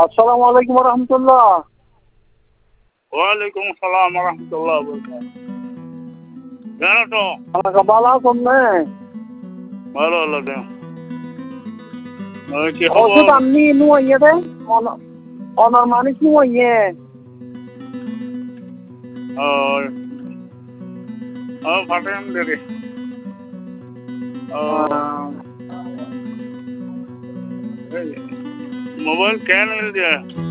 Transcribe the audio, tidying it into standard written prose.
আসসালামু আলাইকুম রহমতুল্লাহ। ওয়ালাইকুম আসসালাম রহমতুল্লাহ। কেন তো আমাকে ভালো আছেন না? ভালো লাগে কি ওষুধ খবর? আপনি নুয়ে দে অনার মানুষ নুয়ে ফাটেন দেরি মোবাইল কেন মিল দিয়া